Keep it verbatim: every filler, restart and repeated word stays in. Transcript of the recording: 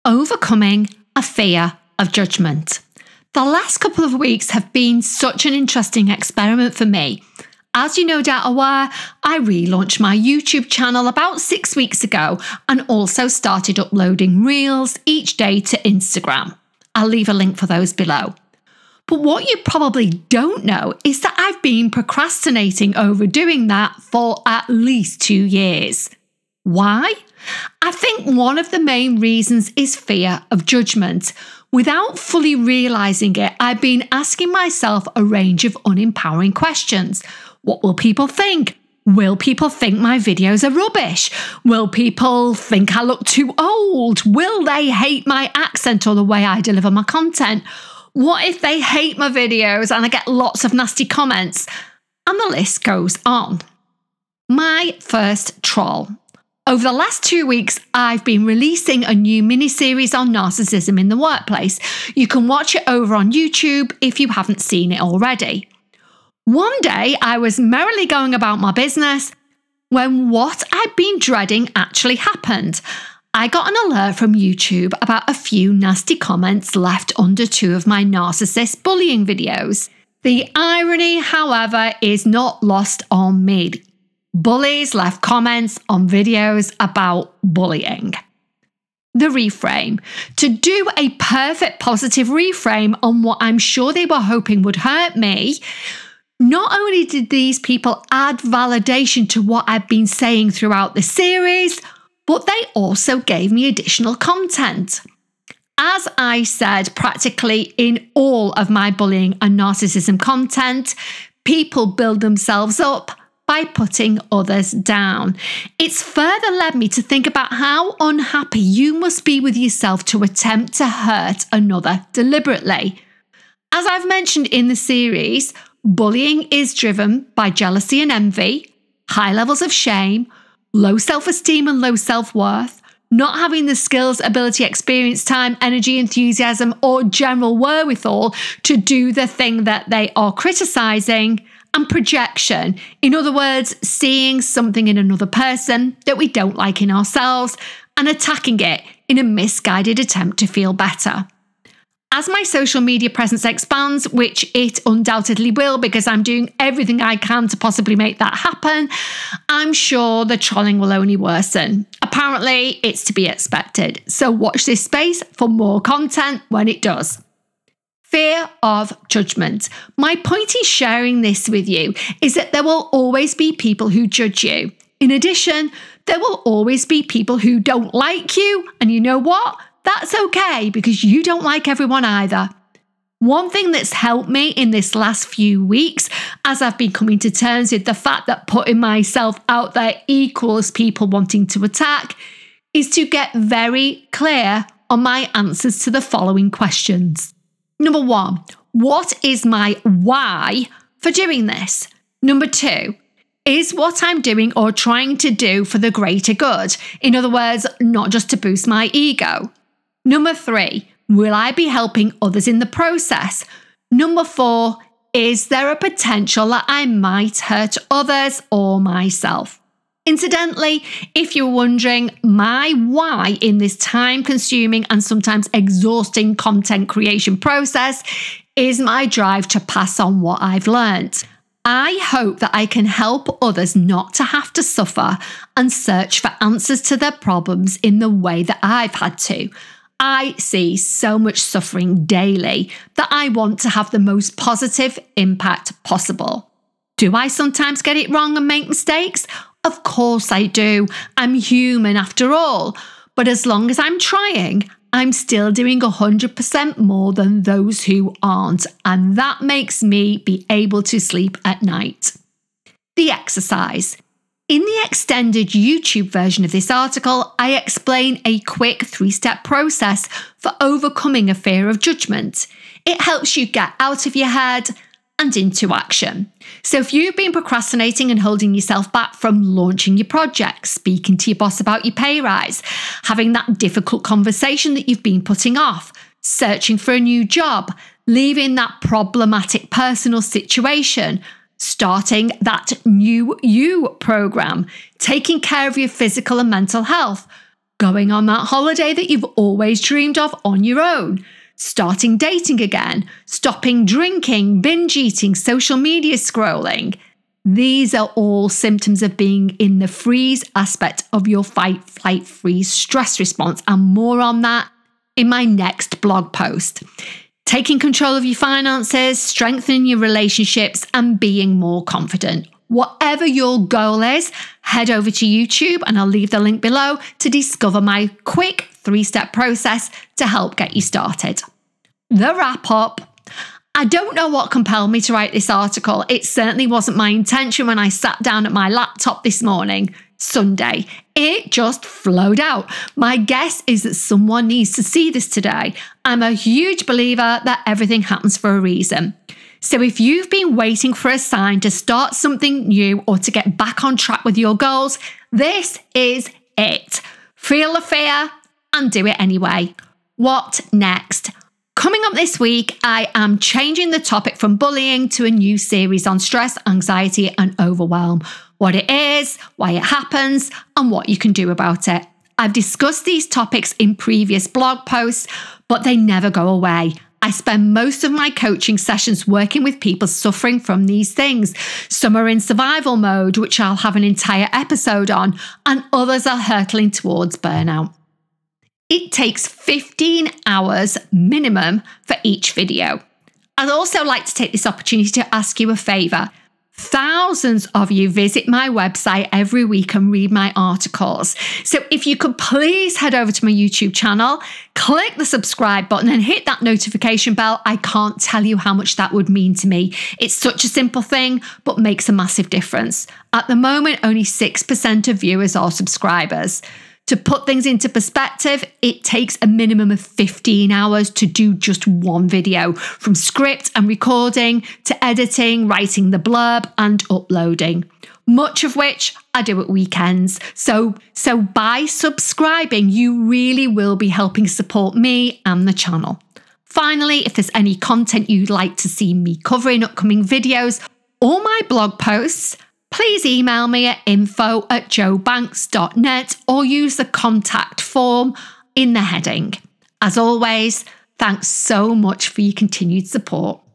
overcoming a fear of judgment. The last couple of weeks have been such an interesting experiment for me. As you no doubt aware, I relaunched my YouTube channel about six weeks ago and also started uploading reels each day to Instagram. I'll leave a link for those below. But what you probably don't know is that I've been procrastinating over doing that for at least two years. Why? I think one of the main reasons is fear of judgment. Without fully realising it, I've been asking myself a range of unempowering questions. What will people think? Will people think my videos are rubbish? Will people think I look too old? Will they hate my accent or the way I deliver my content? What if they hate my videos and I get lots of nasty comments? And the list goes on. My first troll. Over the last two weeks, I've been releasing a new mini-series on narcissism in the workplace. You can watch it over on YouTube if you haven't seen it already. One day, I was merrily going about my business when what I'd been dreading actually happened. I got an alert from YouTube about a few nasty comments left under two of my narcissist bullying videos. The irony, however, is not lost on me. Bullies left comments on videos about bullying. The reframe. To do a perfect positive reframe on what I'm sure they were hoping would hurt me, not only did these people add validation to what I've been saying throughout the series, but they also gave me additional content. As I said, practically in all of my bullying and narcissism content, people build themselves up by putting others down. It's further led me to think about how unhappy you must be with yourself to attempt to hurt another deliberately. As I've mentioned in the series, bullying is driven by jealousy and envy, high levels of shame, low self-esteem and low self-worth, not having the skills, ability, experience, time, energy, enthusiasm, or general wherewithal to do the thing that they are criticising, and projection. In other words, seeing something in another person that we don't like in ourselves and attacking it in a misguided attempt to feel better. As my social media presence expands, which it undoubtedly will because I'm doing everything I can to possibly make that happen, I'm sure the trolling will only worsen. Apparently, it's to be expected. So watch this space for more content when it does. Fear of judgment. My point in sharing this with you is that there will always be people who judge you. In addition, there will always be people who don't like you. And you know what? That's okay because you don't like everyone either. One thing that's helped me in this last few weeks, as I've been coming to terms with the fact that putting myself out there equals people wanting to attack, is to get very clear on my answers to the following questions. Number one, what is my why for doing this? Number two, is what I'm doing or trying to do for the greater good? In other words, not just to boost my ego. Number three, will I be helping others in the process? Number four, is there a potential that I might hurt others or myself? Incidentally, if you're wondering, my why in this time-consuming and sometimes exhausting content creation process is my drive to pass on what I've learnt. I hope that I can help others not to have to suffer and search for answers to their problems in the way that I've had to. I see so much suffering daily that I want to have the most positive impact possible. Do I sometimes get it wrong and make mistakes? Of course I do. I'm human after all. But as long as I'm trying, I'm still doing one hundred percent more than those who aren't. And that makes me be able to sleep at night. The exercise. In the extended YouTube version of this article, I explain a quick three-step process for overcoming a fear of judgment. It helps you get out of your head and into action. So if you've been procrastinating and holding yourself back from launching your project, speaking to your boss about your pay rise, having that difficult conversation that you've been putting off, searching for a new job, leaving that problematic personal situation, starting that new you program, taking care of your physical and mental health, going on that holiday that you've always dreamed of on your own, starting dating again, stopping drinking, binge eating, social media scrolling. These are all symptoms of being in the freeze aspect of your fight, flight, freeze stress response, and more on that in my next blog post. Taking control of your finances, strengthening your relationships, and being more confident. Whatever your goal is, head over to YouTube and I'll leave the link below to discover my quick three-step process to help get you started. The wrap up. I don't know what compelled me to write this article. It certainly wasn't my intention when I sat down at my laptop this morning, Sunday. It just flowed out. My guess is that someone needs to see this today. I'm a huge believer that everything happens for a reason. So if you've been waiting for a sign to start something new or to get back on track with your goals, this is it. Feel the fear and do it anyway. What next? Coming up this week, I am changing the topic from bullying to a new series on stress, anxiety, and overwhelm. What it is, why it happens, and what you can do about it. I've discussed these topics in previous blog posts, but they never go away. I spend most of my coaching sessions working with people suffering from these things. Some are in survival mode, which I'll have an entire episode on, and others are hurtling towards burnout. It takes fifteen hours minimum for each video. I'd also like to take this opportunity to ask you a favour. Thousands of you visit my website every week and read my articles. So if you could please head over to my YouTube channel, click the subscribe button and hit that notification bell. I can't tell you how much that would mean to me. It's such a simple thing, but makes a massive difference. At the moment, only six percent of viewers are subscribers. To put things into perspective, it takes a minimum of fifteen hours to do just one video, from script and recording to editing, writing the blurb and uploading, much of which I do at weekends. So, so by subscribing, you really will be helping support me and the channel. Finally, if there's any content you'd like to see me cover in upcoming videos or my blog posts, please email me at info at joe banks dot net or use the contact form in the heading. As always, thanks so much for your continued support.